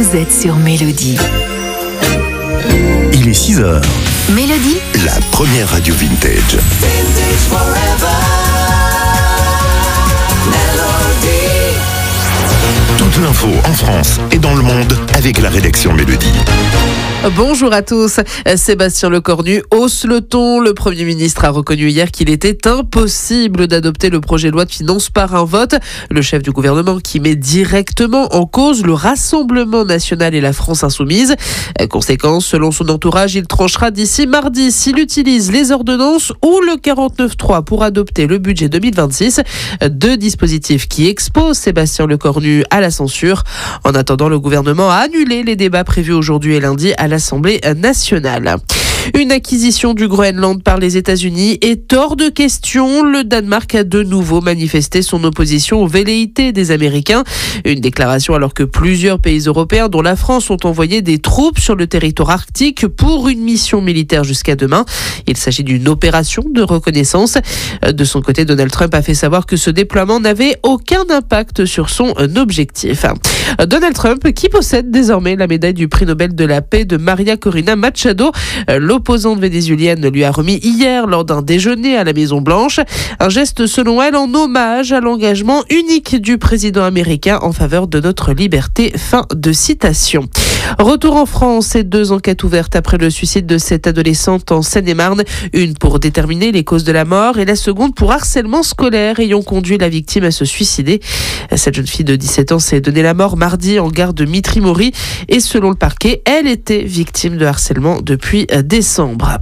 vous êtes sur Mélodie. Il est 6h. Mélodie, La première radio vintage. Toute l'info en France et dans le monde avec la rédaction Mélodie. Bonjour à tous. Sébastien Lecornu hausse le ton. Le Premier ministre a reconnu hier qu'il était impossible d'adopter le projet de loi de finances par un vote. Le chef du gouvernement qui met directement en cause le Rassemblement national et la France insoumise. Conséquence, selon son entourage, il tranchera d'ici mardi s'il utilise les ordonnances ou le 49.3 pour adopter le budget 2026. Deux dispositifs qui exposent Sébastien Lecornu à la censure. En attendant, le gouvernement a annulé les débats prévus aujourd'hui et lundi à l'Assemblée nationale. Une acquisition du Groenland par les États-Unis est hors de question. Le Danemark a de nouveau manifesté son opposition aux velléités des Américains. Une déclaration alors que plusieurs pays européens, dont la France, ont envoyé des troupes sur le territoire arctique pour une mission militaire jusqu'à demain. Il s'agit d'une opération de reconnaissance. De son côté, Donald Trump a fait savoir que ce déploiement n'avait aucun impact sur son objectif. Donald Trump, qui possède désormais la médaille du prix Nobel de la paix de Maria Corina Machado, l'opposante vénézuélienne lui a remis hier lors d'un déjeuner à la Maison-Blanche. Un geste selon elle en hommage à l'engagement unique du président américain en faveur de notre liberté. Fin de citation. Retour en France et 2 enquêtes ouvertes après le suicide de cette adolescente en Seine-et-Marne. Une pour déterminer les causes de la mort et la seconde pour harcèlement scolaire ayant conduit la victime à se suicider. Cette jeune fille de 17 ans s'est donné la mort mardi en gare de Mitry-Mory et selon le parquet, elle était victime de harcèlement depuis décembre.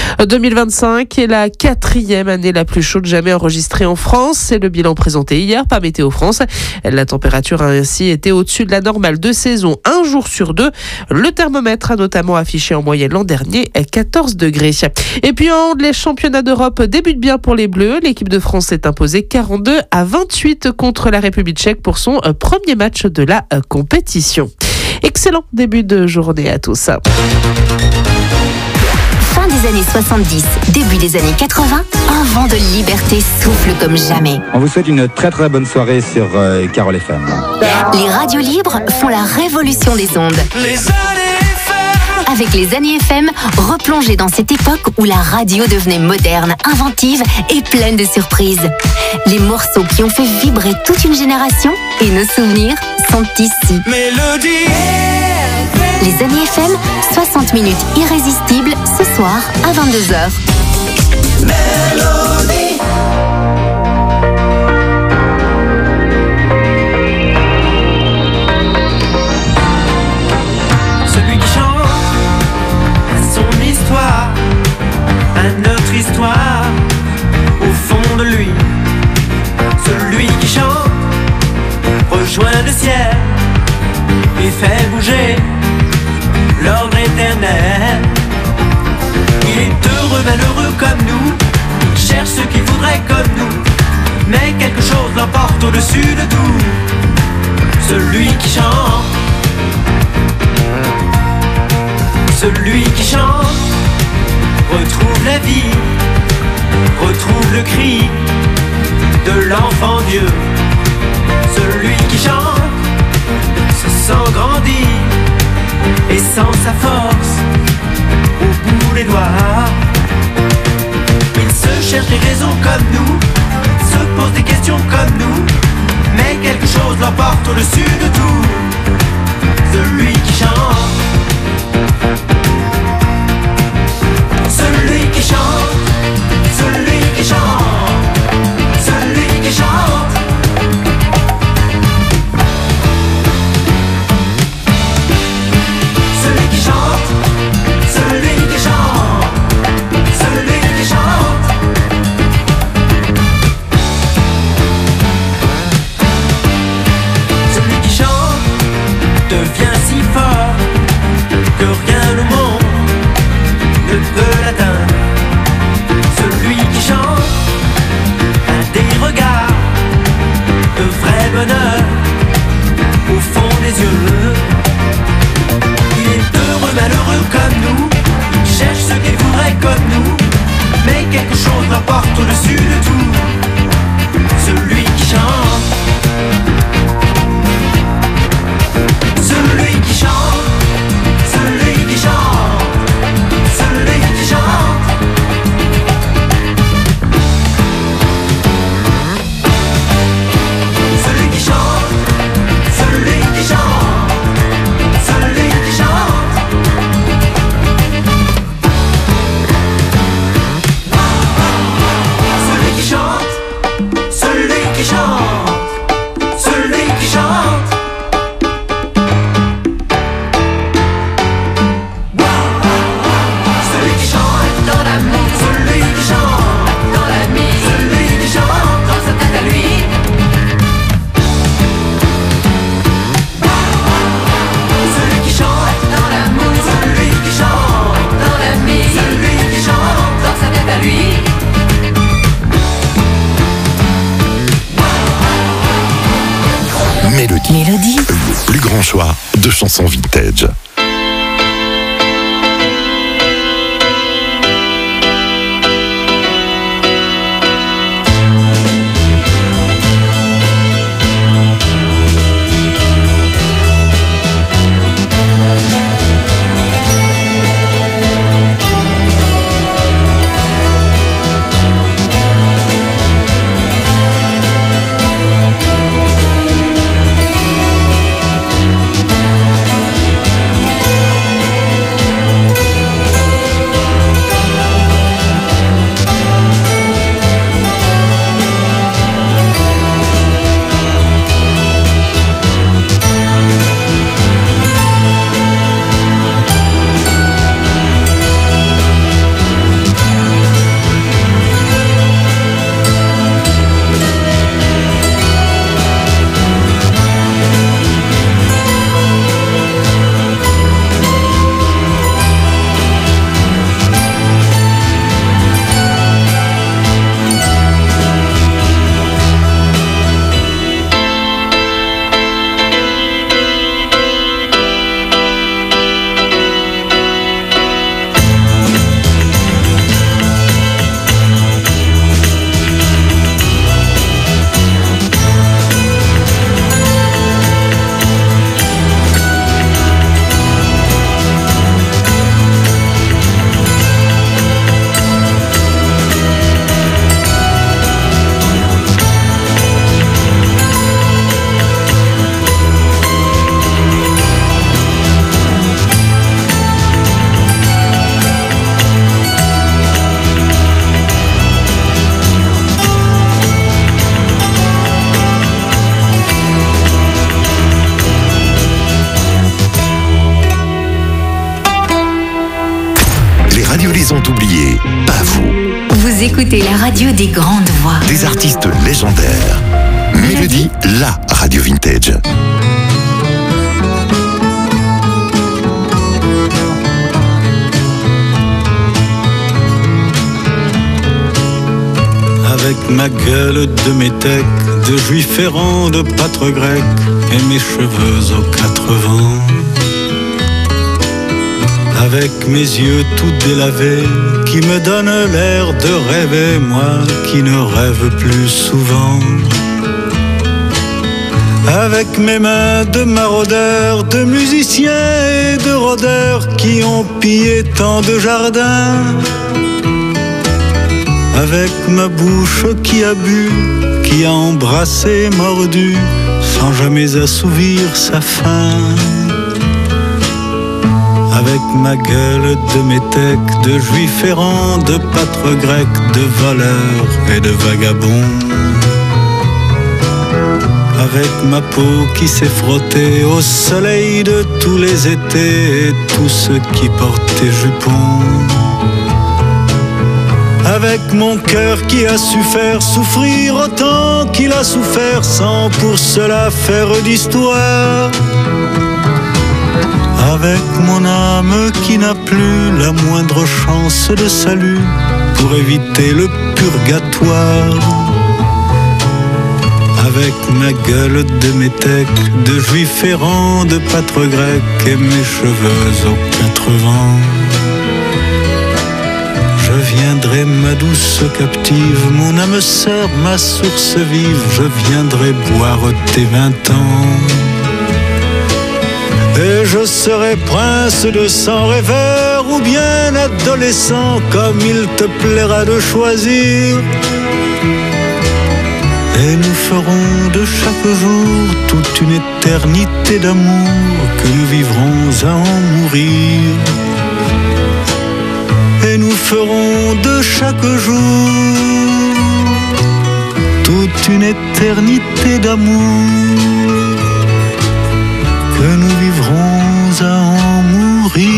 2025 est la 4e année la plus chaude jamais enregistrée en France. C'est le bilan présenté hier par Météo France. La température a ainsi été au-dessus de la normale de saison un jour sur 2. Le thermomètre a notamment affiché en moyenne l'an dernier 14 degrés. Et puis en hand, les championnats d'Europe débutent bien pour les Bleus. L'équipe de France s'est imposée 42-28 contre la République tchèque pour son premier match de la compétition. Excellent début de journée à tous. fin des années 70, début des années 80, un vent de liberté souffle comme jamais. On vous souhaite une très très bonne soirée sur Carole FM. Les radios libres font la révolution des ondes. Avec les années FM, replongez dans cette époque où la radio devenait moderne, inventive et pleine de surprises. Les morceaux qui ont fait vibrer toute une génération et nos souvenirs sont ici. Mélodie. Les années FM, 60 minutes irrésistibles ce soir à 22h. Mélodie. Celui qui chante son histoire, à notre histoire, au fond de lui. Celui qui chante rejoint le ciel et fait bouger l'ordre éternel. Il est heureux, malheureux comme nous, cherche ce qu'il voudrait comme nous, mais quelque chose l'emporte au-dessus de tout. Celui qui chante, celui qui chante, retrouve la vie, retrouve le cri de l'enfant Dieu. Celui qui chante se sent grandir et sans sa force au bout des doigts. Il se cherche des raisons comme nous, se pose des questions comme nous, mais quelque chose l'emporte au-dessus de tout. Celui qui chante, celui qui chante, celui qui chante, celui qui chante. Celui qui chante, celui qui chante, celui qui chante. Celui qui chante devient si fort que rien au monde ne peut l'atteindre. Celui qui chante a des regards de vrai bonheur au fond des yeux. Il est heureux, malheureux comme nous, cherche ce qu'il voudrait comme nous, mais quelque chose l'emporte au-dessus de tout. Celui qui chante, celui qui chante. chansons vintage. Les ont oubliés, pas vous. Vous écoutez la radio des grandes voix. Des artistes légendaires. Mélodie, la radio vintage. Avec ma gueule de métèque, de juif errant, de pâtre grec, et mes cheveux aux 80. Avec mes yeux tout délavés, qui me donnent l'air de rêver, moi qui ne rêve plus souvent. Avec mes mains de maraudeurs, de musiciens et de rôdeurs, qui ont pillé tant de jardins. Avec ma bouche qui a bu, qui a embrassé, mordu, sans jamais assouvir sa faim. Avec ma gueule de métèque, de juif errant, de pâtre grec, de voleur et de vagabond. Avec ma peau qui s'est frottée au soleil de tous les étés et tous ceux qui portaient jupons. Avec mon cœur qui a su faire souffrir autant qu'il a souffert sans pour cela faire d'histoire. Avec mon âme qui n'a plus la moindre chance de salut pour éviter le purgatoire. Avec ma gueule de métèque, de juif errant, de pâtre grec et mes cheveux aux 80. Je viendrai ma douce captive, mon âme sœur, ma source vive, je viendrai boire tes 20 ans. Et je serai prince de sang rêveur ou bien adolescent, comme il te plaira de choisir. Et nous ferons de chaque jour toute une éternité d'amour que nous vivrons à en mourir. Et nous ferons de chaque jour toute une éternité d'amour que nous vivrons à en mourir.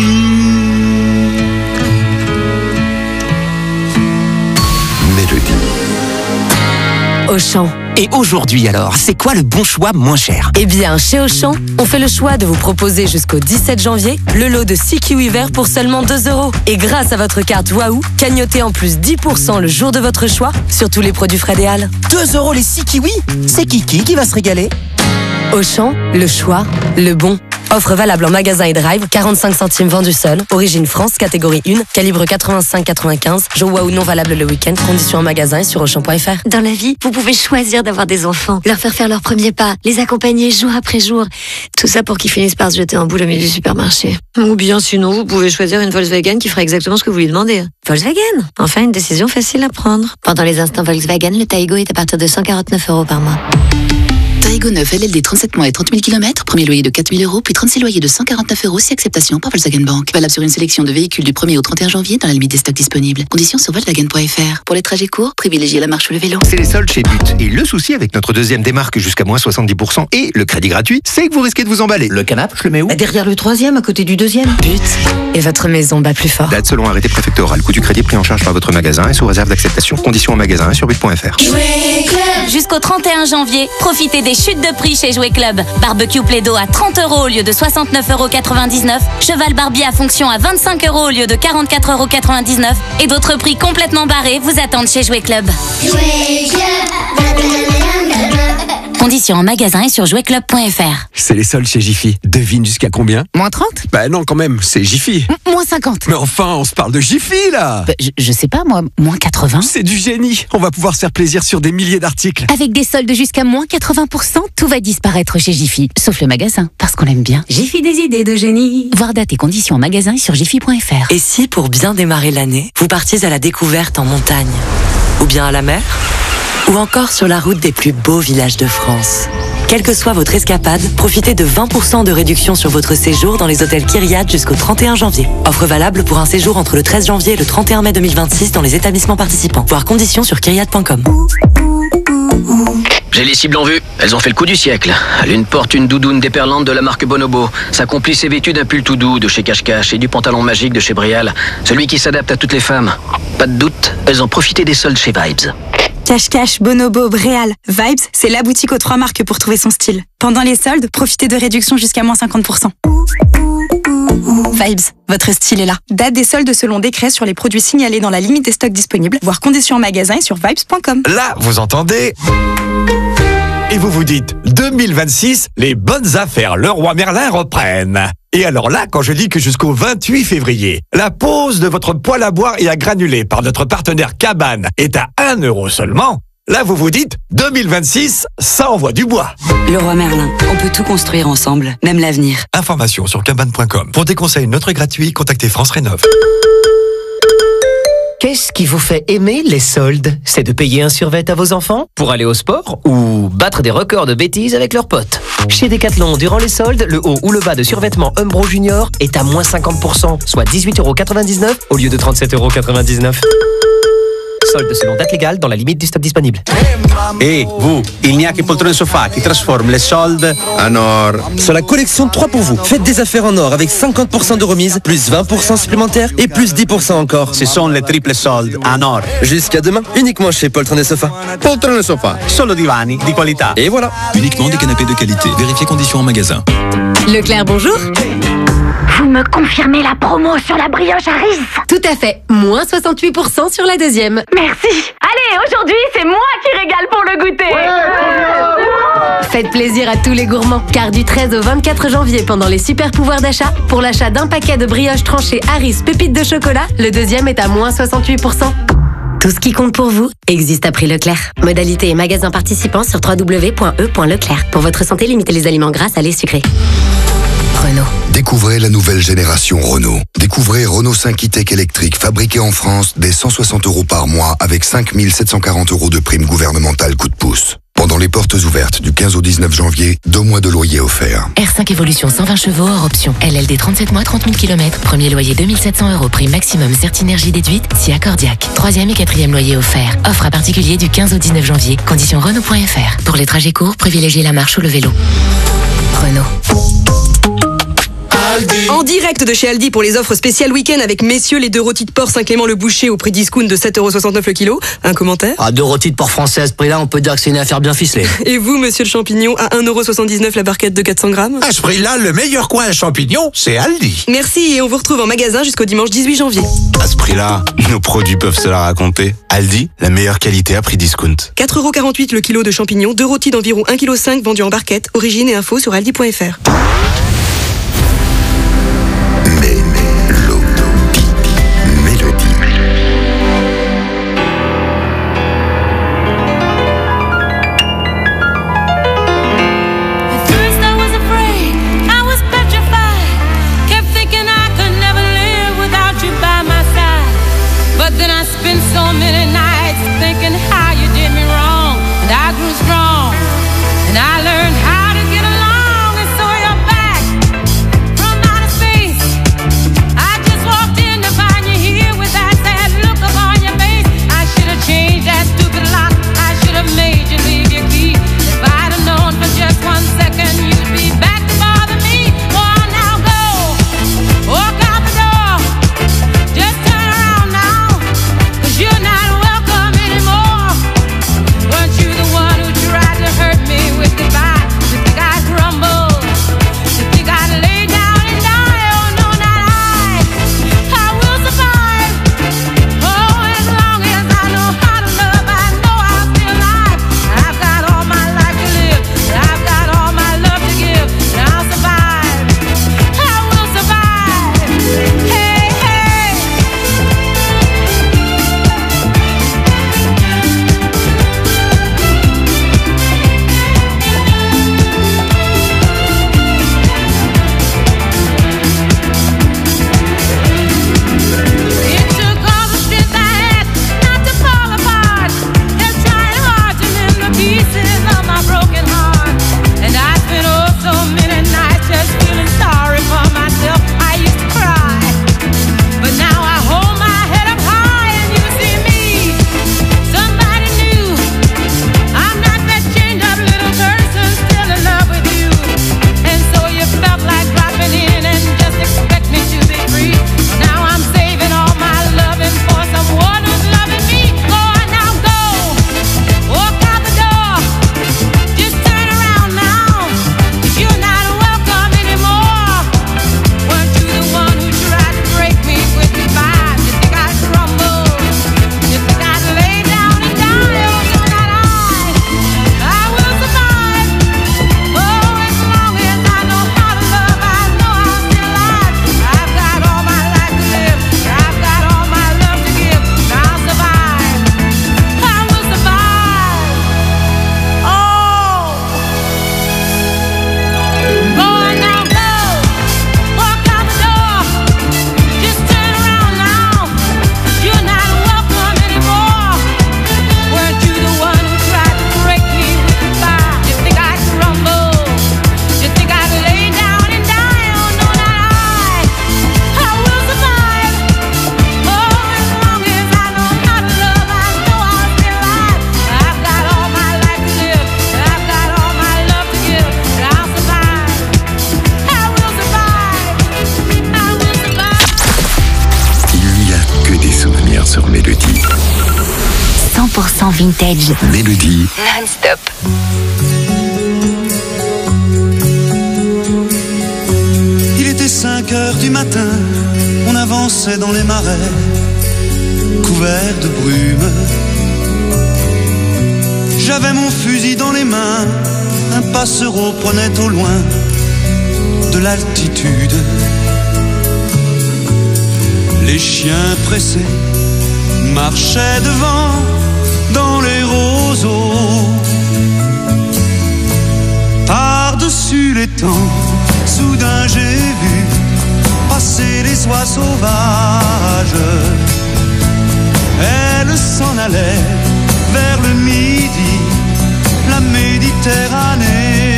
Mélodie. Auchan. Et aujourd'hui alors, c'est quoi le bon choix moins cher? Eh bien, chez Auchan, on fait le choix de vous proposer jusqu'au 17 janvier le lot de 6 kiwis verts pour seulement 2 €. Et grâce à votre carte Waouh, cagnotez en plus 10% le jour de votre choix sur tous les produits Fred et Al. 2 € les 6 kiwis? C'est qui va se régaler? Auchan, le choix, le bon. Offre valable en magasin et drive, 45 centimes vendu seul, origine France, catégorie 1, calibre 85-95, jeu ou non valable le week-end, conditions en magasin et sur Auchan.fr. Dans la vie, vous pouvez choisir d'avoir des enfants, leur faire leur premier pas, les accompagner jour après jour. Tout ça pour qu'ils finissent par se jeter en boule au milieu du supermarché. Ou bien sinon, vous pouvez choisir une Volkswagen qui fera exactement ce que vous lui demandez. Volkswagen, enfin une décision facile à prendre. Pendant les instants Volkswagen, le Taigo est à partir de 149 € par mois. Taigo 9 LLD 37 mois et 30 000 km, premier loyer de 4 000 €, puis 36 loyers de 149 € si acceptation par Volkswagen Bank. Valable sur une sélection de véhicules du 1er au 31 janvier dans la limite des stocks disponibles. Conditions sur Volkswagen.fr. Pour les trajets courts, privilégiez la marche ou le vélo. C'est les soldes chez But. Et le souci avec notre deuxième démarque jusqu'à moins 70% et le crédit gratuit, c'est que vous risquez de vous emballer. Le canapé, je le mets où? Derrière le troisième, à côté du deuxième. But. Et votre maison bat plus fort. Date selon arrêté préfectoral. Coût du crédit pris en charge par votre magasin et sous réserve d'acceptation. Conditions en magasin et sur but.fr. Jusqu'au 31 janvier, profitez des chutes de prix chez Jouet Club. Barbecue Plaido à 30 € au lieu de 69,99 €. Cheval Barbie à fonction à 25 € au lieu de 44,99 €. Et d'autres prix complètement barrés vous attendent chez Jouet Club. Conditions en magasin et sur jouetclub.fr. C'est les soldes chez Jiffy. Devine jusqu'à combien? Moins 30? Bah non, quand même, c'est Jiffy. Moins 50. Mais enfin, on se parle de Jiffy, là. Bah, je sais pas, moi, moins 80. C'est du génie. On va pouvoir se faire plaisir sur des milliers d'articles. Avec des soldes jusqu'à moins 80%, tout va disparaître chez Jiffy. Sauf le magasin, parce qu'on l'aime bien. Jiffy des idées de génie. Voir date et conditions en magasin et sur jiffy.fr. Et si, pour bien démarrer l'année, vous partiez à la découverte en montagne? Ou bien à la mer? Ou encore sur la route des plus beaux villages de France? Quelle que soit votre escapade, profitez de 20% de réduction sur votre séjour dans les hôtels Kyriat jusqu'au 31 janvier. Offre valable pour un séjour entre le 13 janvier et le 31 mai 2026 dans les établissements participants. Voir conditions sur kyriat.com. J'ai les cibles en vue. Elles ont fait le coup du siècle. L'une porte une doudoune déperlante de la marque Bonobo. Sa complice est vêtue d'un pull tout doux de chez Cache-Cache et du pantalon magique de chez Brial. Celui qui s'adapte à toutes les femmes. Pas de doute, elles ont profité des soldes chez Vibes. Cache-Cache, Bonobo, Bréal, Vibes, c'est la boutique aux 3 marques pour trouver son style. Pendant les soldes, profitez de réductions jusqu'à moins 50%. Vibes, votre style est là. Date des soldes selon décret sur les produits signalés dans la limite des stocks disponibles, voire conditions en magasin et sur vibes.com. Là, vous entendez? Et vous vous dites, 2026, les bonnes affaires Leroy Merlin reprennent. Et alors là, quand je dis que jusqu'au 28 février, la pose de votre poêle à boire et à granulés par notre partenaire Cabane est à 1 € seulement, là vous vous dites, 2026, ça envoie du bois. Leroy Merlin, on peut tout construire ensemble, même l'avenir. Information sur cabane.com. Pour des conseils neutres et gratuits, contactez France Rénov'. Qu'est-ce qui vous fait aimer les soldes? C'est de payer un survêt à vos enfants? Pour aller au sport? Ou battre des records de bêtises avec leurs potes? Chez Decathlon, durant les soldes, le haut ou le bas de survêtement Umbro Junior est à moins 50%, soit 18,99 € au lieu de 37,99 €. Soldes selon date légale dans la limite du stock disponible. Et vous, il n'y a que Poltrone Sofa qui transforme les soldes en or. Sur la collection 3 pour vous, faites des affaires en or avec 50% de remise, plus 20% supplémentaires et plus 10% encore. Ce sont les triples soldes en or. Jusqu'à demain, uniquement chez Poltrone Sofa. Poltrone Sofa, solo divani di qualità. Et voilà. Uniquement des canapés de qualité. Vérifiez conditions en magasin. Leclerc, bonjour. Vous me confirmez la promo sur la brioche Harris? Tout à fait. Moins 68% sur la deuxième. Merci. Allez, aujourd'hui, c'est moi qui régale pour le goûter. Faites plaisir à tous les gourmands, car du 13 au 24 janvier, pendant les super pouvoirs d'achat, pour l'achat d'un paquet de brioches tranchées Harris pépites de chocolat, le deuxième est à moins 68%. Tout ce qui compte pour vous existe à prix Leclerc. Modalité et magasins participants sur www.e.leclerc. Pour votre santé, limitez les aliments gras, salés, sucrés. Renault. Découvrez la nouvelle génération Renault. Découvrez Renault 5 e-Tech électrique fabriqué en France dès 160 € par mois avec 5 740 € de prime gouvernementale coup de pouce. Pendant les portes ouvertes du 15 au 19 janvier, 2 mois de loyer offerts. R5 Evolution 120 chevaux hors option. LLD 37 mois, 30 000 km. Premier loyer 2700 €. Prime maximum Certinergie déduite si accordiaque. 3e et 4e loyer offert. Offre à particulier du 15 au 19 janvier. Conditions Renault.fr. Pour les trajets courts, privilégiez la marche ou le vélo. Renault. En direct de chez Aldi pour les offres spéciales week-end avec messieurs les 2 rôtis de porc Saint-Clément-le-Boucher au prix discount de 7,69 € le kilo. Un commentaire? 2 rôtis de porc français à ce prix-là, on peut dire que c'est une affaire bien ficelée. Et vous, monsieur le champignon, à 1,79 € la barquette de 400 grammes? À ce prix-là, le meilleur coin à champignons, c'est Aldi. Merci et on vous retrouve en magasin jusqu'au dimanche 18 janvier. À ce prix-là, nos produits peuvent se la raconter. Aldi, la meilleure qualité à prix discount. 4,48 € le kilo de champignons, 2 rôtis d'environ 1,5 kg vendus en barquette. Origine et info sur aldi.fr. dans Vintage. Mélodie. Non-stop. Il était 5 heures du matin, on avançait dans les marais, couverts de brume. J'avais mon fusil dans les mains, un passereau prenait au loin de l'altitude. Les chiens pressés marchaient devant dans les roseaux. Par-dessus les temps, soudain j'ai vu passer les oies sauvages. Elles s'en allaient vers le midi, la Méditerranée.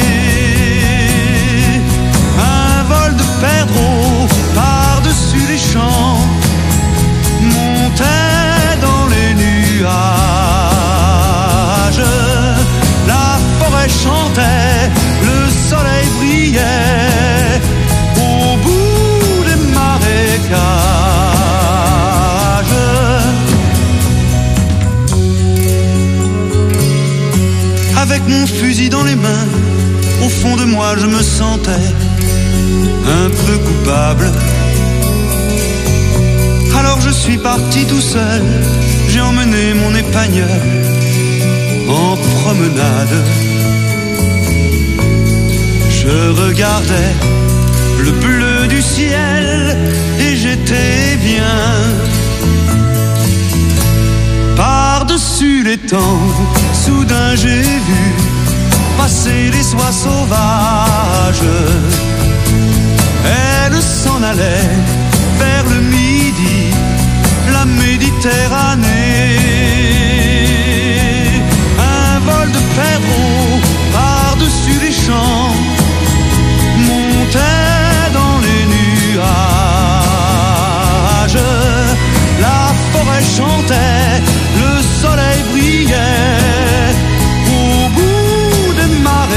Un vol de perdreaux par-dessus les champs montait dans les nuages. La forêt chantait, le soleil brillait au bout des marécages. Avec mon fusil dans les mains, au fond de moi je me sentais un peu coupable. Alors je suis parti tout seul, j'ai emmené mon épagneul en promenade. Je regardais le bleu du ciel et j'étais bien. Par-dessus les temps, soudain j'ai vu passer les oies sauvages. Elles s'en allaient vers le midi, la Méditerranée. Un vol de perdreaux par-dessus les champs montait dans les nuages. La forêt chantait, le soleil brillait au bout des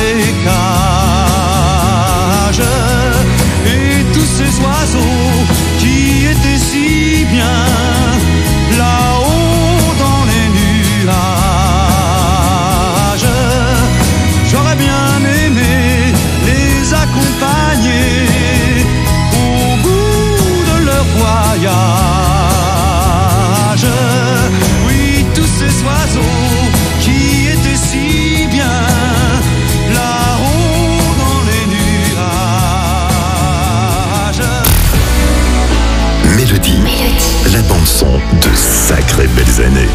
marécages. Et tous ces oiseaux qui étaient si bien là-haut dans les nuages, j'aurais bien aimé les accompagner au bout de leur voyage. Oui, tous ces oiseaux qui étaient si bien là-haut dans les nuages. Mélodie. La bande-son de sacrées belles années.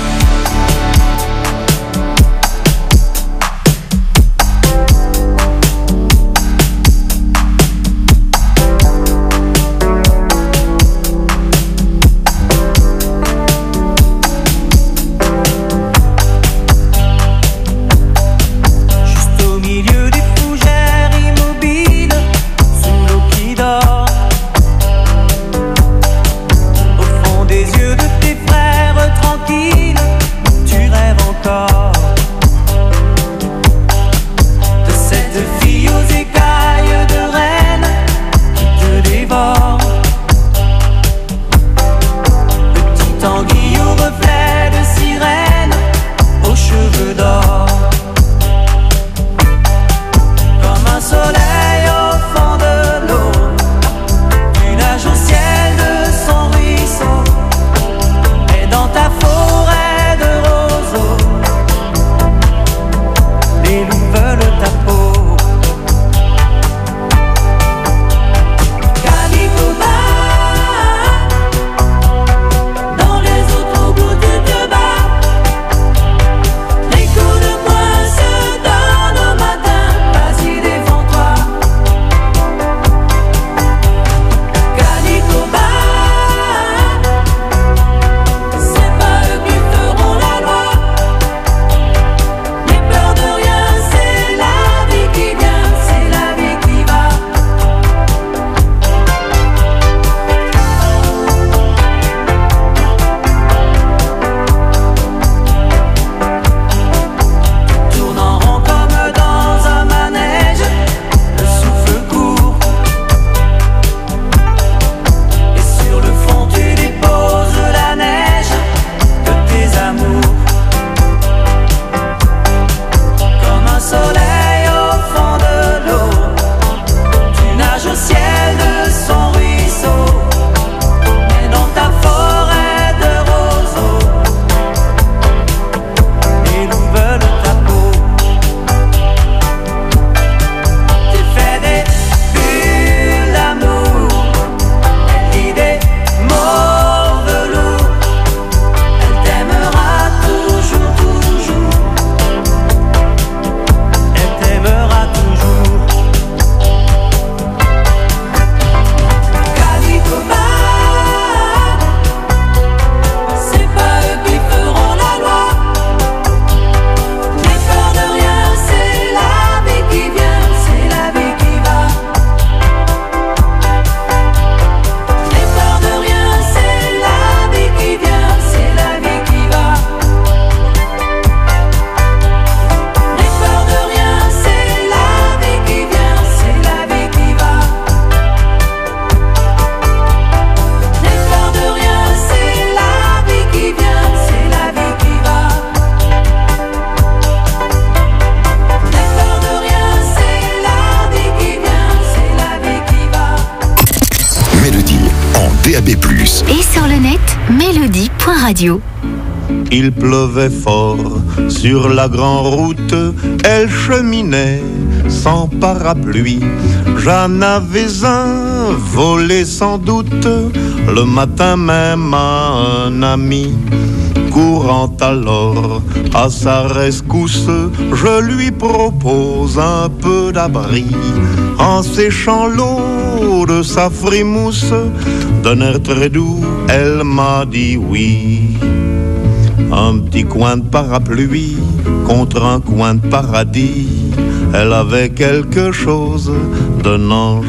Dans les DAB+. Et sur le net, mélodie.radio. Il pleuvait fort sur la grande route, elle cheminait sans parapluie. J'en avais un volé sans doute, le matin même à un ami. Courant alors à sa rescousse, je lui propose un peu d'abri. En séchant l'eau de sa frimousse, d'un air très doux, elle m'a dit oui. Un petit coin de parapluie contre un coin de paradis, elle avait quelque chose d'un ange.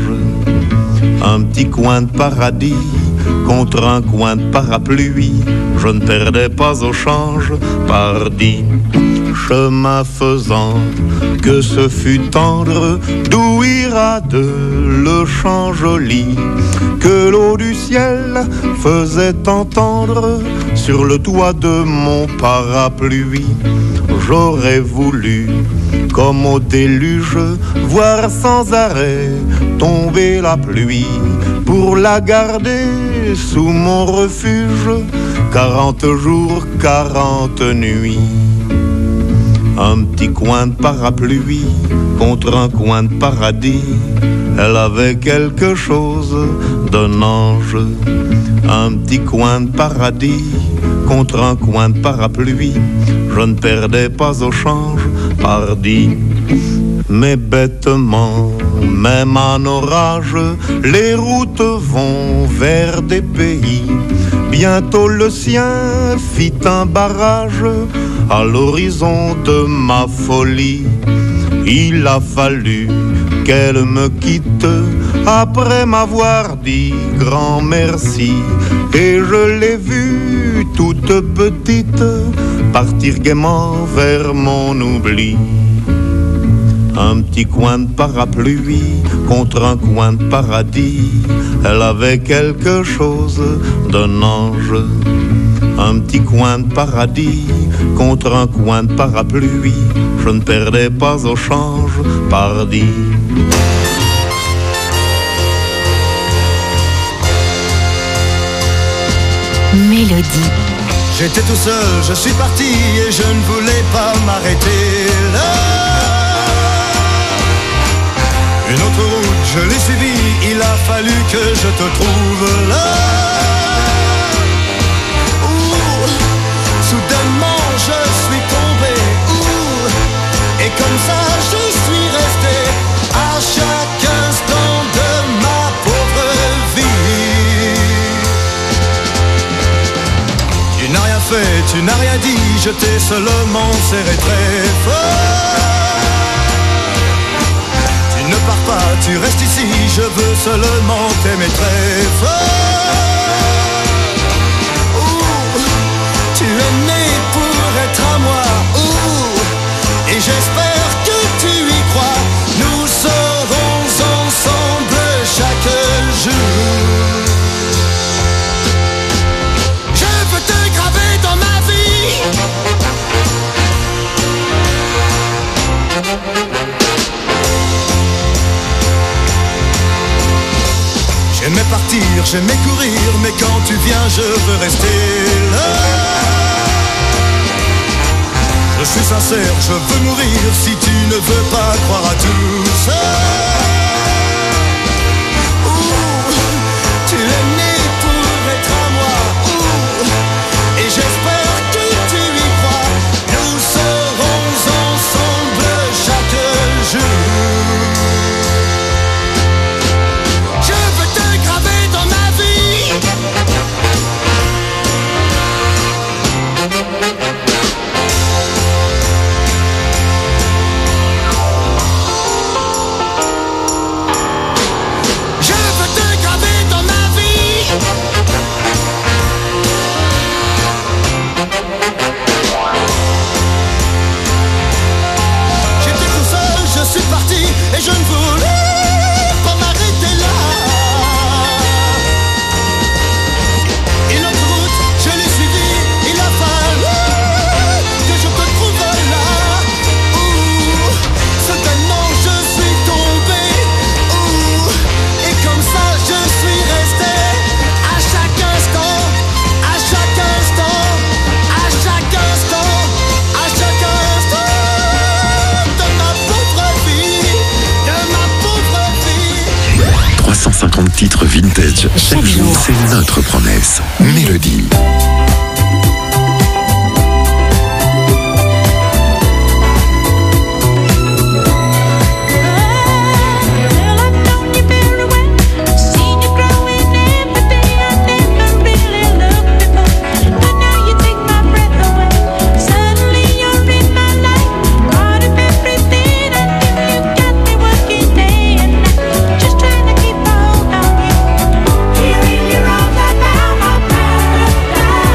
Un petit coin de paradis contre un coin de parapluie, je ne perdais pas au change, pardi. Chemin faisant, que ce fut tendre, d'où ira de le champ joli, que l'eau du ciel faisait entendre sur le toit de mon parapluie. J'aurais voulu, comme au déluge, voir sans arrêt tomber la pluie, pour la garder sous mon refuge, 40 jours, 40 nuits. Un petit coin de parapluie contre un coin de paradis, elle avait quelque chose d'un ange. Un petit coin de paradis contre un coin de parapluie, je ne perdais pas au change, pardi. Mais bêtement, même en orage, les routes vont vers des pays. Bientôt le sien fit un barrage à l'horizon de ma folie. Il a fallu qu'elle me quitte après m'avoir dit grand merci. Et je l'ai vue toute petite partir gaiement vers mon oubli. Un petit coin de parapluie contre un coin de paradis, elle avait quelque chose d'un ange. Un petit coin de paradis contre un coin de parapluie, je ne perdais pas au change, pardi. Mélodie. J'étais tout seul, je suis parti et je ne voulais pas m'arrêter là. Une autre route, je l'ai suivie, il a fallu que je te trouve là. Soudainement je suis tombé, et comme ça je suis resté à chaque instant de ma pauvre vie. Tu n'as rien fait, tu n'as rien dit, je t'ai seulement serré très fort. Tu ne pars pas, tu restes ici, je veux seulement t'aimer très fort. Tu es né pour être à moi, et j'espère que tu y crois. Nous serons ensemble chaque jour. Je veux te graver dans ma vie. J'aimais partir, j'aimais courir, mais quand tu viens, je veux rester là. Je suis sincère, je veux mourir si tu ne veux pas croire à tout ça. Tu es né pour être à moi, et j'espère que tu y crois. Nous serons ensemble chaque jour. Je veux te graver dans ma vie. notre promesse. Mélodie. Hearing your own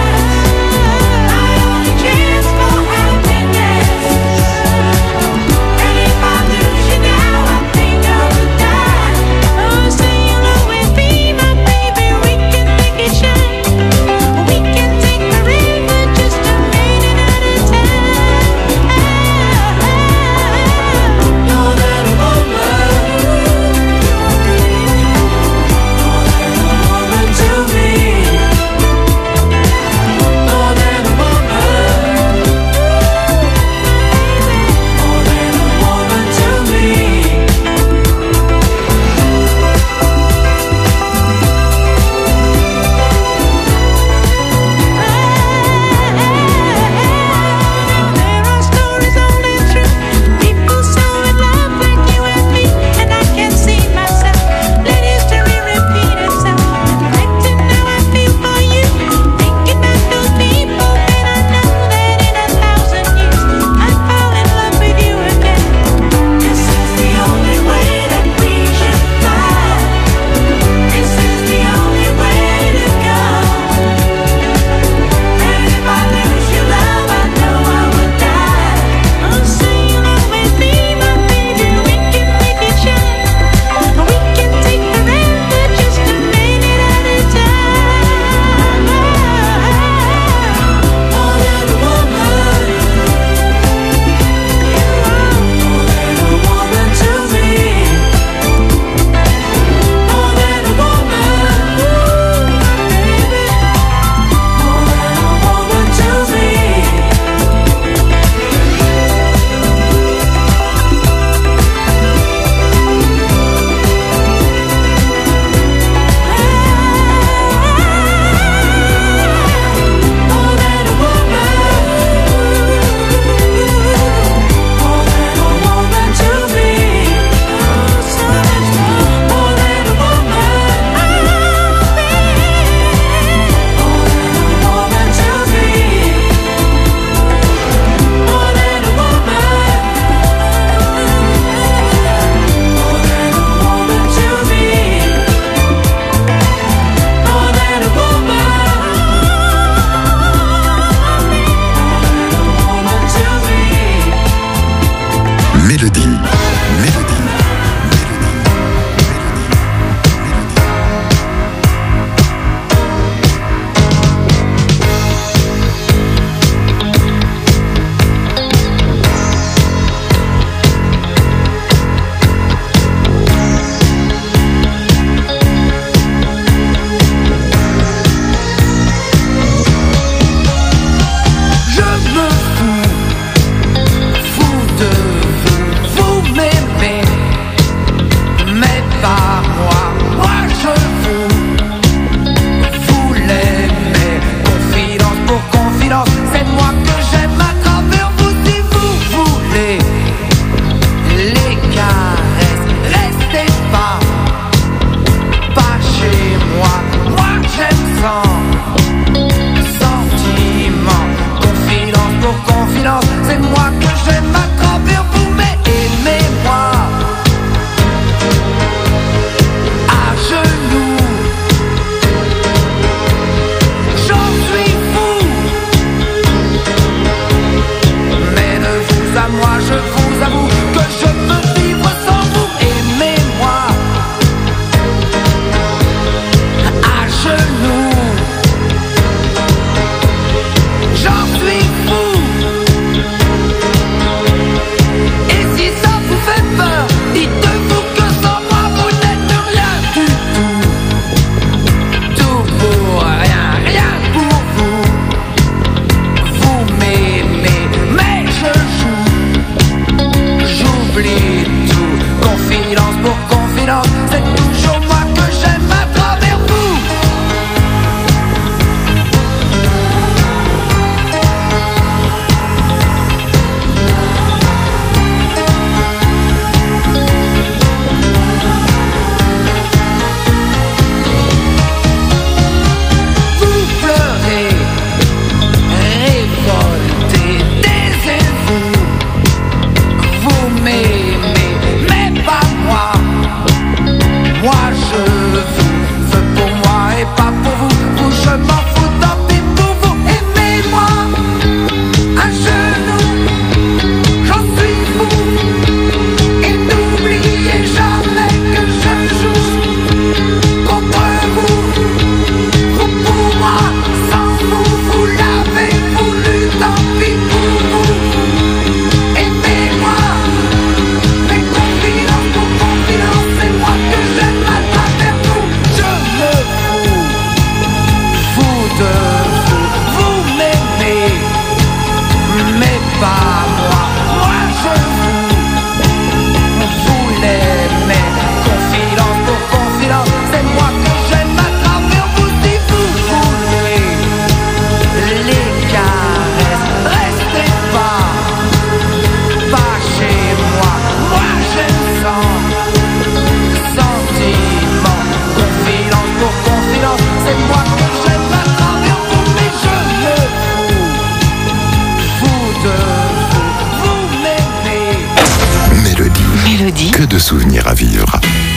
souvenirs à vivre.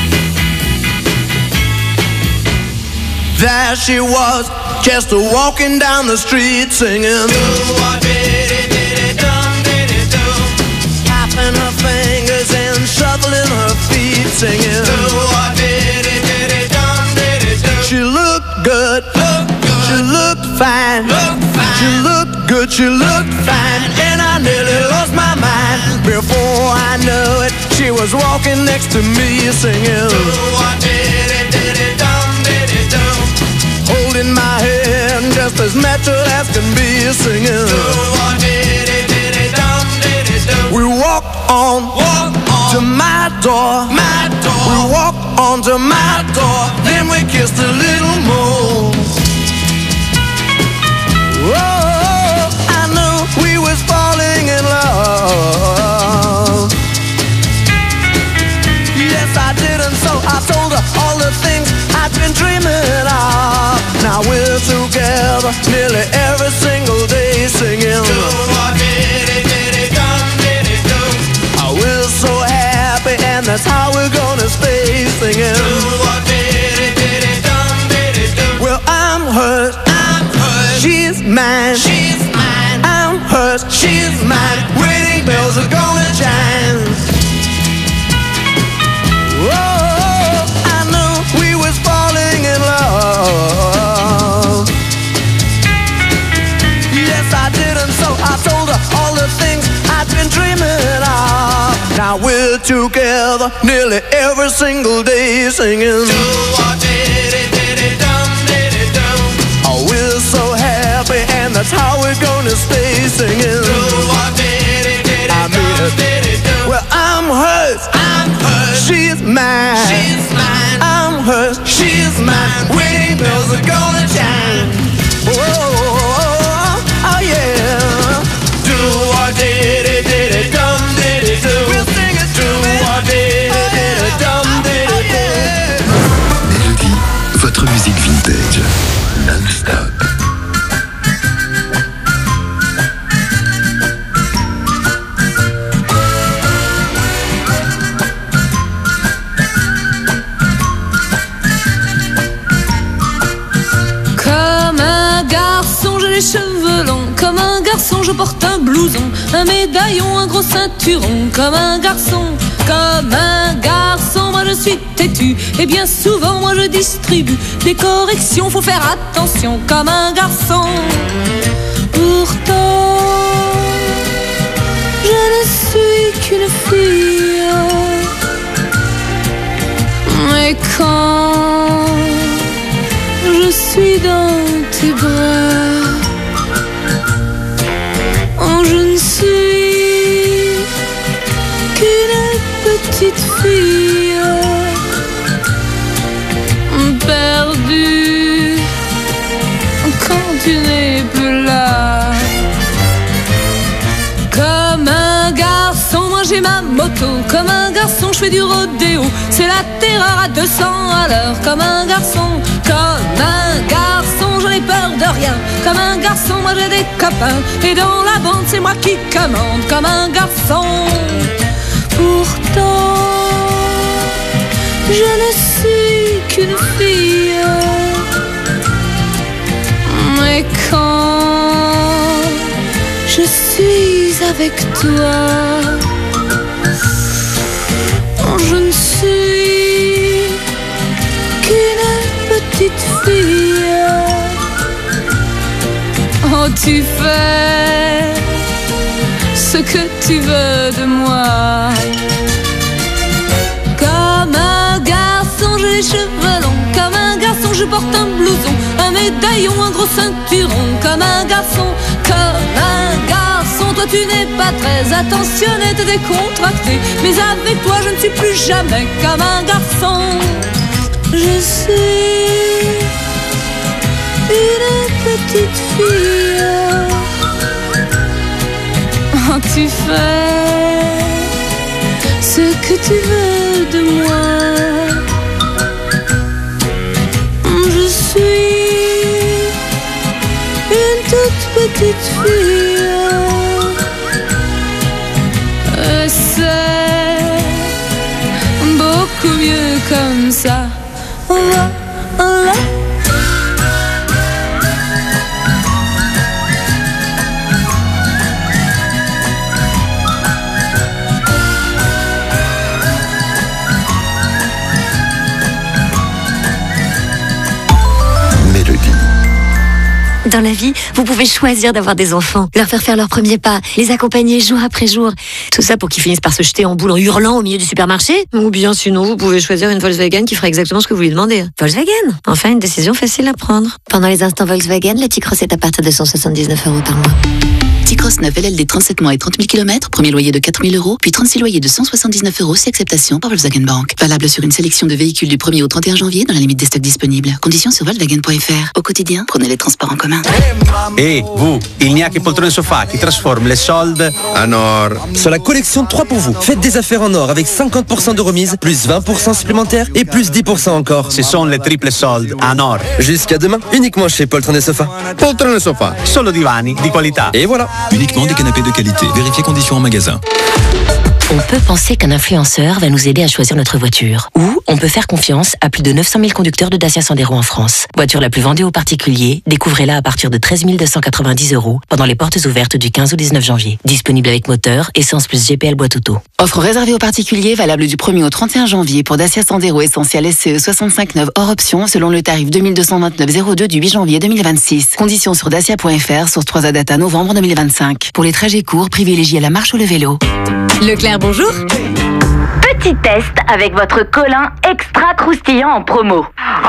There she was, just walking down the street singing. Tapping her fingers and shuffling her feet singing. She looked good, she looked fine, she looked good, she looked fine, and I nearly lost my mind. Before I knew it, she was walking next to me singing. Holding my hand just as natural as can be singing. We walked on to my door. We walked on to my door. Then we kissed a little more. Oh, I knew we was falling in love. Yes, I did, and so I told her all the things I've been dreaming of. Now we're together nearly every single day singing. We're so happy, and that's how we're gonna stay singing. Well, I'm hers, she's mine, I'm hers, she's mine. Wedding bells are gonna chime. Oh, I knew we was falling in love. Yes, I did, and so I told her all the things I've been dreaming of. Now we're together nearly every single day singing. Oh, we're so happy, and that's how we're gonna stay singing. I mean it. Well, I'm hers, she's mine, I'm hers, she's mine. Wedding bells are gonna chime. Oh, oh yeah. Do or did it, dum did it do. We'll sing it do or did it, dum did it do. Mélodie, votre musique vintage, non-stop. Les cheveux longs, comme un garçon je porte un blouson, un médaillon, un gros ceinturon, comme un garçon, moi je suis têtu, et bien souvent moi je distribue des corrections, faut faire attention, comme un garçon. Pourtant, je ne suis qu'une fille, mais quand je suis dans tes bras, je ne suis qu'une petite fille perdue quand tu n'es plus là. Comme un garçon, moi j'ai ma moto. Comme un garçon, je fais du rodéo. C'est la terreur à 200 à l'heure. Comme un garçon, j'en ai peur de rien. Comme un garçon, moi j'ai des copains. Et dans la bande, c'est moi qui commande. Comme un garçon. Pourtant, je ne suis qu'une fille. Mais quand je suis avec toi, je ne suis qu'une petite fille. Oh, tu fais ce que tu veux de moi. Comme un garçon, j'ai les cheveux longs. Comme un garçon, je porte un blouson, un médaillon, un gros ceinturon. Comme un garçon, toi tu n'es pas très attentionné, t'es décontracté. Mais avec toi, je ne suis plus jamais comme un garçon. Je suis une petite fille. Oh, tu fais ce que tu veux de moi. Je suis une toute petite fille. beaucoup mieux comme ça. Oh là, oh là. Dans la vie, vous pouvez choisir d'avoir des enfants, leur faire leur premier pas, les accompagner jour après jour. Tout ça pour qu'ils finissent par se jeter en boule en hurlant au milieu du supermarché. Ou bien sinon, vous pouvez choisir une Volkswagen qui fera exactement ce que vous lui demandez. Volkswagen, enfin une décision facile à prendre. Pendant les instants Volkswagen, la T-Cross est à partir de 179 € par mois. T-Cross 9 LLD 37 mois et 30 000 km, premier loyer de 4 000 €, puis 36 loyers de 179 € si acceptation par Volkswagen Bank. Valable sur une sélection de véhicules du 1er au 31 janvier dans la limite des stocks disponibles. Conditions sur Volkswagen.fr. Au quotidien, prenez les transports en commun. Et vous, il n'y a que Poltrone Sofa qui transforme les soldes en or. Sur la collection 3 pour vous, faites des affaires en or avec 50% de remise, plus 20% supplémentaires et plus 10% encore. Ce sont les triples soldes en or. Jusqu'à demain, uniquement chez Poltrone Sofa. Poltrone Sofa. Solo divani di qualità. Et voilà. Uniquement des canapés de qualité. Vérifiez conditions en magasin. On peut penser qu'un influenceur va nous aider à choisir notre voiture. Ou on peut faire confiance à plus de 900 000 conducteurs de Dacia Sandero en France. Voiture la plus vendue aux particuliers, découvrez-la à partir de 13 290 € pendant les portes ouvertes du 15 au 19 janvier. Disponible avec moteur, essence plus GPL boîte auto. Offre réservée aux particuliers, valable du 1er au 31 janvier pour Dacia Sandero Essentiel SCE 65/9 hors option selon le tarif 2229,02 du 8 janvier 2026. Conditions sur dacia.fr, source 3 à data novembre 2025. Pour les trajets courts, privilégiez la marche ou le vélo. Leclerc, bonjour. Petit test avec votre colin extra croustillant en promo.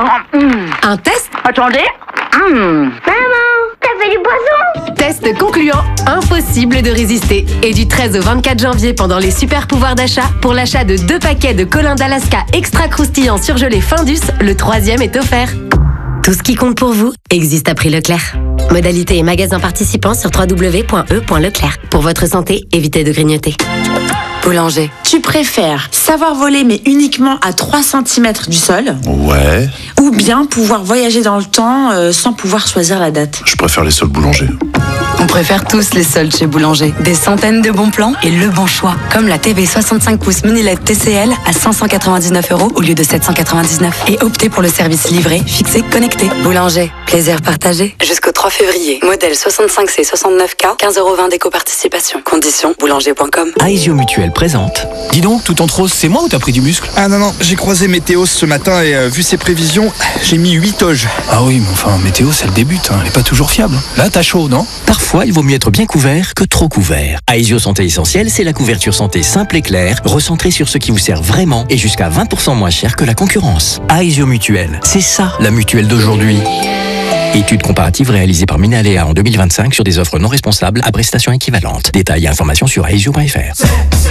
Un test? Attendez. Maman, t'as fait du poisson? Test concluant, impossible de résister. Et du 13 au 24 janvier, pendant les super pouvoirs d'achat, pour l'achat de 2 paquets de colin d'Alaska extra croustillant surgelé Findus, le 3e est offert. Tout ce qui compte pour vous existe à prix Leclerc. Modalité et magasins participants sur www.e.leclerc. Pour votre santé, évitez de grignoter. Boulanger. Tu préfères savoir voler mais uniquement à 3 cm du sol? Ouais. Ou bien pouvoir voyager dans le temps sans pouvoir choisir la date? Je préfère les soldes boulangers. On préfère tous les soldes chez Boulanger. Des centaines de bons plans et le bon choix. Comme la TV 65 pouces mini LED TCL à 599 € au lieu de 799. Et optez pour le service livré, fixé, connecté. Boulanger. Plaisir partagé. Jusqu'au 3 février. Modèle 65C 69K. 15,20 € d'éco-participation. Conditions boulanger.com. Aesio Mutuelle présente. Dis donc, tout en rose, c'est moi ou t'as pris du muscle? Ah non, j'ai croisé Météos ce matin et vu ses prévisions, j'ai mis 8 oges. Ah oui, mais enfin, Météos, elle débute, elle est pas toujours fiable. Là, t'as chaud, non? Parfois, il vaut mieux être bien couvert que trop couvert. Aesio Santé Essentielle, c'est la couverture santé simple et claire, recentrée sur ce qui vous sert vraiment et jusqu'à 20% moins cher que la concurrence. Aesio Mutuelle, c'est ça, la mutuelle d'aujourd'hui. Étude comparative réalisée par Minalea en 2025 sur des offres non responsables à prestations équivalentes. Détails et informations sur aesio.fr.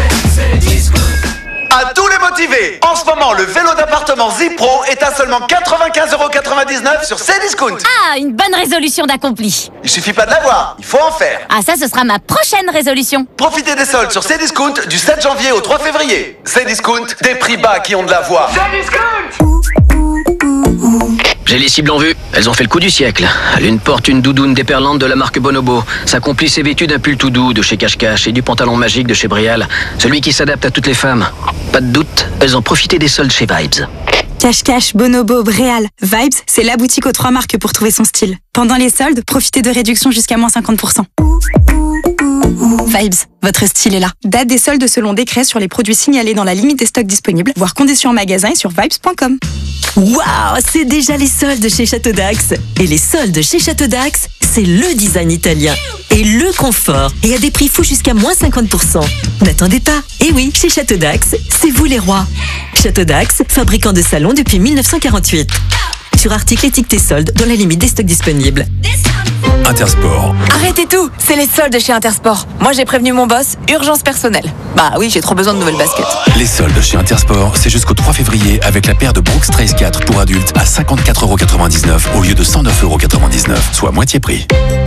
À tous les motivés, en ce moment, le vélo d'appartement Zipro est à seulement 95,99 € sur Cdiscount. Ah, une bonne résolution d'accompli. Il suffit pas de l'avoir, il faut en faire. Ah, ça, ce sera ma prochaine résolution. Profitez des soldes sur Cdiscount du 7 janvier au 3 février. Cdiscount, des prix bas qui ont de la voix. Cdiscount. J'ai les cibles en vue. Elles ont fait le coup du siècle. L'une porte une doudoune déperlante de la marque Bonobo. Sa complice est vêtue d'un pull tout doux de chez Cache-Cache et du pantalon magique de chez Brial. Celui qui s'adapte à toutes les femmes. Pas de doute, elles ont profité des soldes chez Vibes. Cache-Cache, Bonobo, Bréal, Vibes, c'est la boutique aux 3 marques pour trouver son style. Pendant les soldes, profitez de réductions jusqu'à moins 50%. Vibes, votre style est là. Date des soldes selon décret sur les produits signalés dans la limite des stocks disponibles, voire conditions en magasin et sur vibes.com. Waouh, c'est déjà les soldes chez Château d'Axe. Et les soldes chez Château d'Axe, c'est le design italien et le confort. Et à des prix fous jusqu'à moins 50%. N'attendez pas. Et oui, chez Château d'Axe, c'est vous les rois. Château d'Axe, fabricant de salons depuis 1948. Sur articles étiquetés soldes dans la limite des stocks disponibles. Intersport. Arrêtez tout, c'est les soldes chez Intersport. Moi j'ai prévenu mon boss, urgence personnelle. Bah oui, j'ai trop besoin de nouvelles baskets. Les soldes chez Intersport, c'est jusqu'au 3 février avec la paire de Brooks Trace 4 pour adultes à 54,99 € au lieu de 109,99 €, soit moitié prix.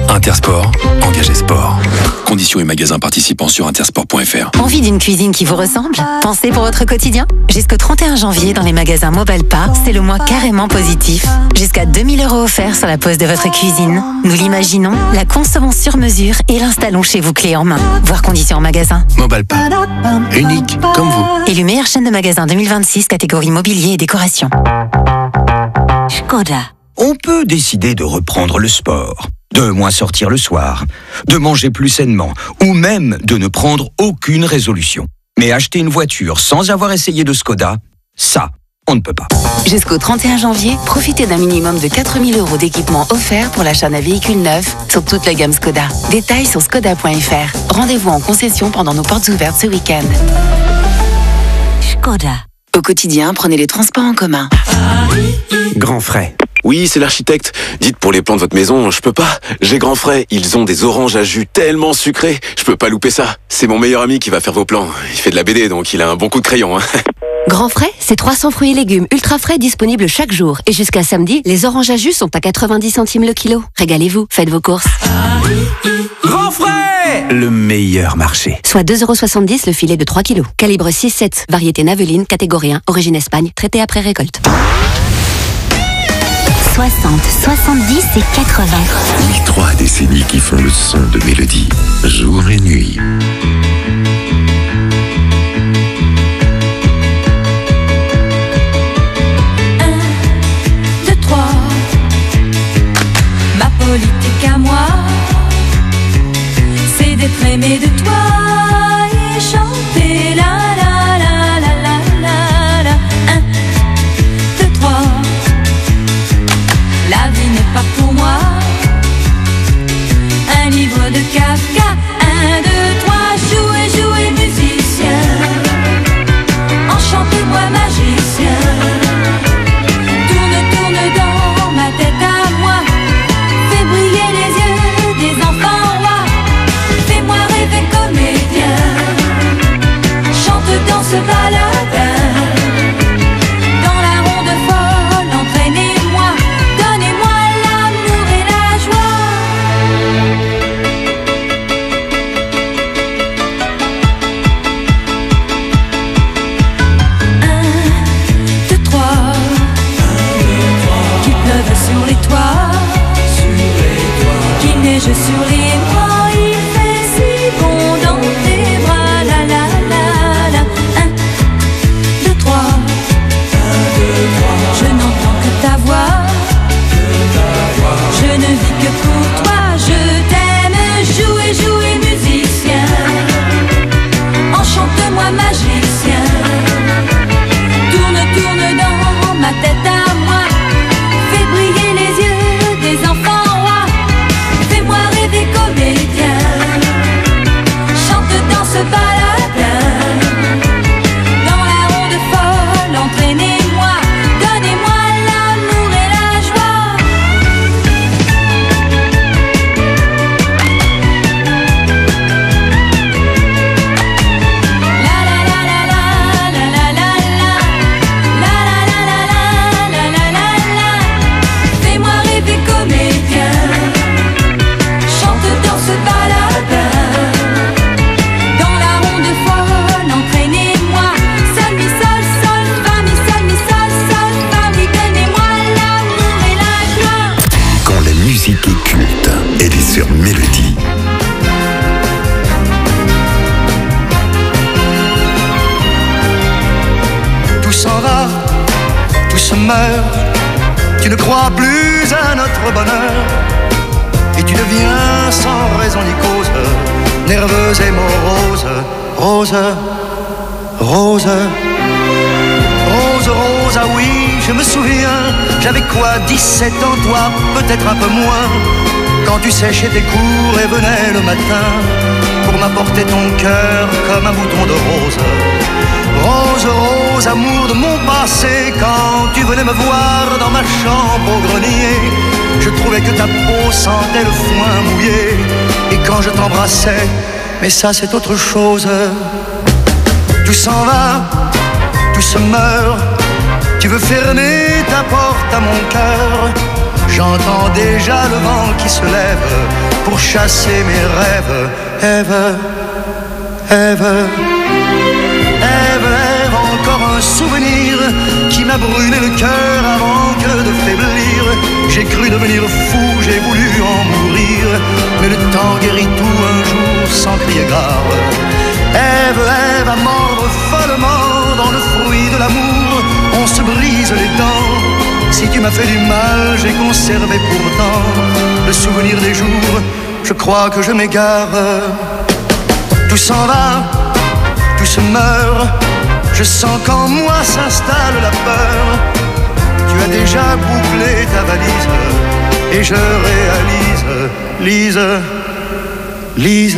Intersport, engagé sport. Conditions et magasins participants sur intersport.fr. Envie d'une cuisine qui vous ressemble? Pensez pour votre quotidien? Jusqu'au 31 janvier, dans les magasins Mobalpa, c'est le mois carrément positif. Jusqu'à 2000 € offerts sur la pose de votre cuisine. Nous l'imaginons, la consommons sur mesure et l'installons chez vous clé en main. Voir conditions en magasin. Mobalpa. Unique comme vous. Élu meilleure chaîne de magasins 2026, catégorie mobilier et décoration. Skoda. On peut décider de reprendre le sport, de moins sortir le soir, de manger plus sainement, ou même de ne prendre aucune résolution. Mais acheter une voiture sans avoir essayé de Skoda, ça, on ne peut pas. Jusqu'au 31 janvier, profitez d'un minimum de 4 000 € d'équipement offert pour l'achat d'un véhicule neuf sur toute la gamme Skoda. Détails sur skoda.fr. Rendez-vous en concession pendant nos portes ouvertes ce week-end. Skoda. Au quotidien, prenez les transports en commun. Grand Frais. Oui, c'est l'architecte. Dites pour les plans de votre maison, je peux pas. J'ai Grand Frais. Ils ont des oranges à jus tellement sucrés. Je peux pas louper ça. C'est mon meilleur ami qui va faire vos plans. Il fait de la BD, donc il a un bon coup de crayon. Hein. Grand Frais, c'est 300 fruits et légumes ultra frais disponibles chaque jour. Et jusqu'à samedi, les oranges à jus sont à 90 centimes le kilo. Régalez-vous, faites vos courses. Grand Frais, le meilleur marché. Soit 2,70 € le filet de 3 kilos. Calibre 6-7, variété Naveline, catégorie 1, origine Espagne, traité après récolte. 60, 70 et 80. Les 3 décennies qui font le son de Mélodie, jour et nuit. Politique à moi, c'est d'être aimé de toi et chanter la la la la la la la. 1, 2, 3. La vie n'est pas pour moi un livre de Kafka. 1, 2, 3. Jouez, jouez musicien, enchantez-moi magicien. Tourne, tourne dans ma tête à moi. Fais briller les yeux des enfants rois. Fais-moi rêver comédien. Chante dans ce baladin. Dans la ronde folle, entraînez-moi. Donnez-moi l'amour et la joie. 1, 2, 3. Qu'il pleuve sur les toits, qu'il neige sur les bras, il fait si bon dans tes bras. La la la la. 1, 2, 3. Je n'entends que ta voix. Je ne vis que pour toi. Je t'aime, jouer, jouer musicien. Enchante-moi magicien. Tourne, tourne dans ma tête à moi. Fais briller les yeux des enfants rois. Fais-moi rêver comédien. Chante dans ce baladin. Dans la ronde folle, entraînez-moi. Donnez-moi l'amour et la joie. La la la la la la la la la. La la la la la la la la. Fais-moi rêver comédien. Chante dans ce baladin. Dans la ronde folle, entraînez-moi. Sol, mi, sol, sol, fa, mi, sol, fa, mi. Donnez-moi l'amour et la joie. Quand la musique est culte, elle est sur Mélodie. Tout s'en va, tout se meurt. Tu ne crois plus à notre bonheur. Et tu deviens sans raison ni cause, nerveuse et morose. Rose, rose, rose, rose, ah oui, je me souviens. J'avais quoi, 17 ans, toi, peut-être un peu moins. Quand tu séchais tes cours et venais le matin pour m'apporter ton cœur comme un bouton de rose. Rose, rose, amour de mon passé. Quand tu venais me voir dans ma chambre au grenier, je trouvais que ta peau sentait le foin mouillé. Et quand je t'embrassais, mais ça c'est autre chose. Tout s'en va, tout se meurt. Tu veux fermer ta porte à mon cœur. J'entends déjà le vent qui se lève pour chasser mes rêves. Ève, Ève, Ève, Ève, encore un souvenir qui m'a brûlé le cœur avant que de faiblir. J'ai cru devenir fou, j'ai voulu en mourir, mais le temps guérit tout un jour sans crier grave. Ève, Ève, à mordre follement dans le fruit de l'amour, on se brise les dents. Si tu m'as fait du mal, j'ai conservé pourtant le souvenir des jours. Je crois que je m'égare. Tout s'en va, tout se meurt. Je sens qu'en moi s'installe la peur. Tu as déjà bouclé ta valise et je réalise, Lise, Lise,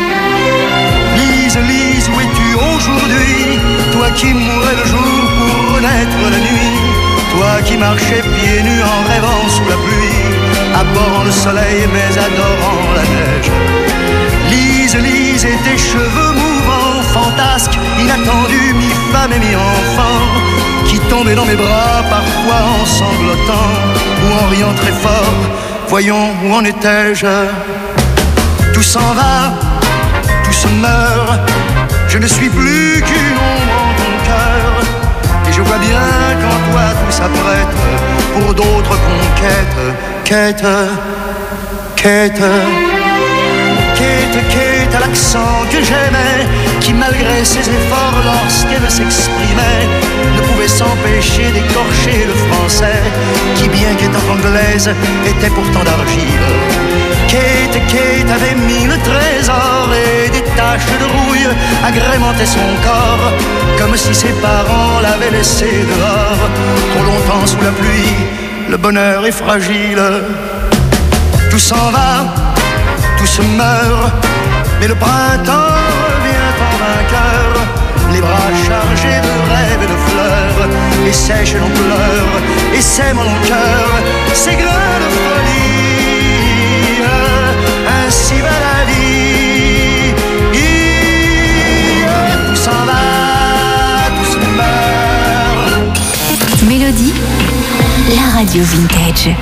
Lise, Lise, où es-tu aujourd'hui? Toi qui mourais le jour pour renaître la nuit. Toi qui marchais pieds nus en rêvant sous la pluie, abhorrant le soleil mais adorant la neige. Lise, Lise, et tes cheveux mouvants, fantasques, inattendus, mi-femme et mi-enfant, qui tombaient dans mes bras parfois en sanglotant ou en riant très fort. Voyons, où en étais-je? Tout s'en va, tout se meurt. Je ne suis plus qu'une ombre en ton cœur. Et je vois bien qu'en toi tout s'apprête pour d'autres conquêtes. Quête, quête, quête, quête à l'accent que j'aimais, qui malgré ses efforts lorsqu'elle s'exprimait ne pouvait s'empêcher d'écorcher le français, qui bien qu'étant anglaise était pourtant d'argile. Kate, Kate avait mis le trésor et des taches de rouille agrémentaient son corps, comme si ses parents l'avaient laissé dehors. Trop longtemps sous la pluie, le bonheur est fragile. Tout s'en va, tout se meurt, mais le printemps revient en vainqueur. Les bras chargés de rêves et de fleurs, et sèche l'on pleure, et sème mon cœur ces grains de folie. Ainsi va la vie. Tout s'en va, tout se meurt. Mélodie, la radio vintage.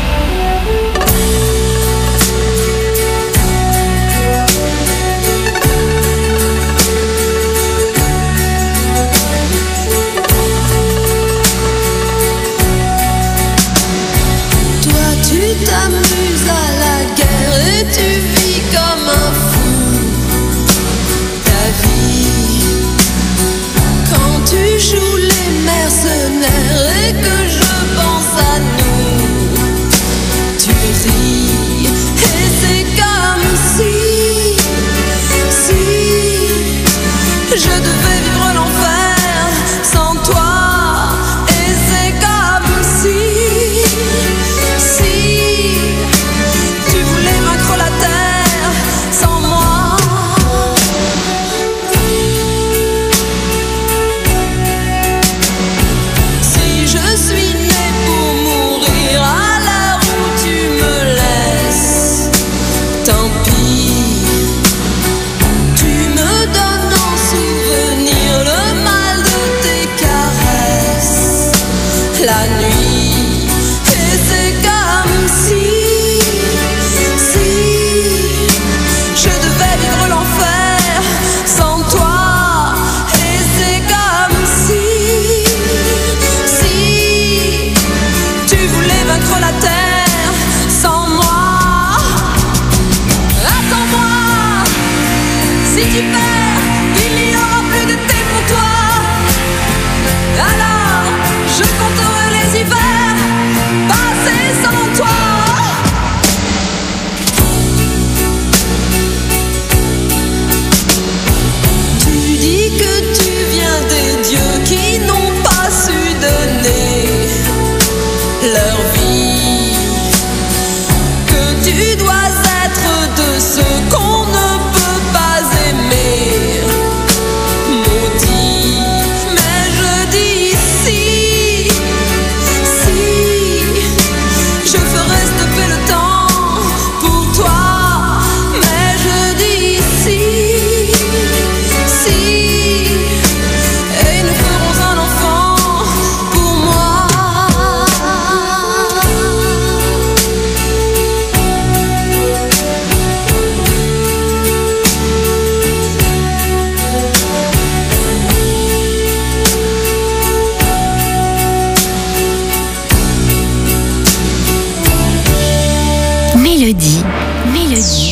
Tu t'amuses à la guerre et tu vis comme un fou ta vie. Quand tu joues les mercenaires et que je pense à nous, tu ris et c'est comme si je devais vivre l'enfer sans toi. Et c'est comme si tu voulais vaincre la terre sans moi. Si je suis née pour mourir à l'heure où tu me laisses, tant pis. Tu me donnes en souvenir le mal de tes caresses la nuit. Et c'est comme si je devais vivre l'enfer sans toi. Et c'est comme si tu voulais vaincre la terre sans moi. Attends-moi, si tu perds, il n'y aura plus d'été pour toi. Alors je compterai les hivers passés sans toi. Tu dis que tu viens des dieux qui n'ont pas su donner leur vie, que tu dois être de ceux qu'on ne peut pas aimer. Dieu.